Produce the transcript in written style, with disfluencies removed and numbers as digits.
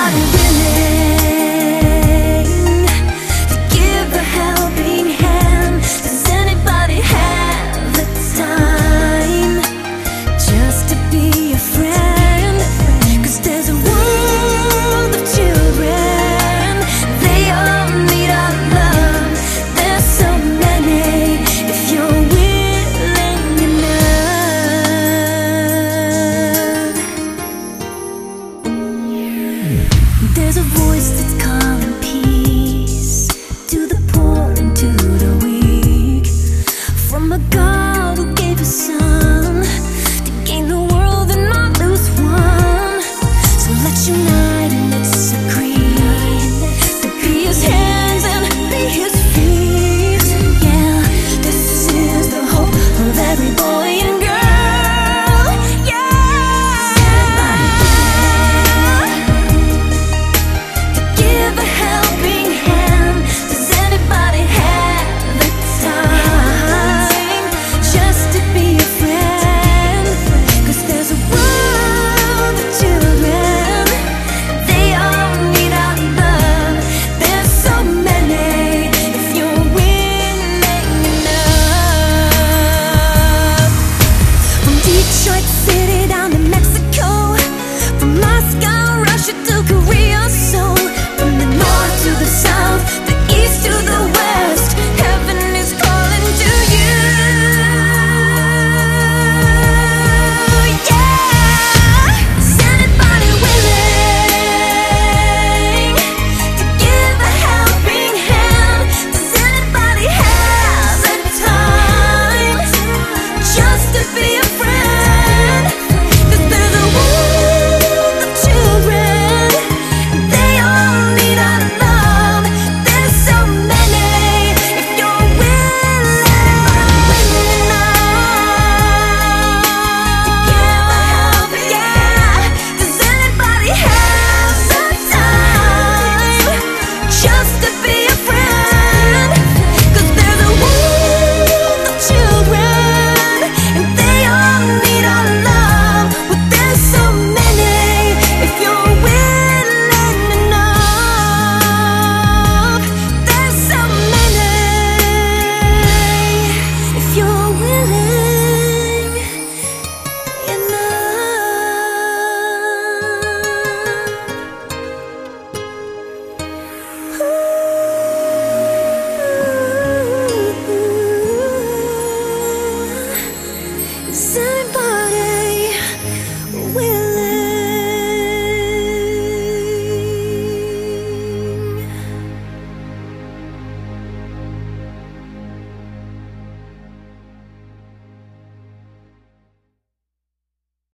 anybody willing to give a helping hand? Does anybody have the time just to be a friend? 'Cause there's a world of children, they all need our love. There's so many, if you're willing enough. There's a voice that's calling people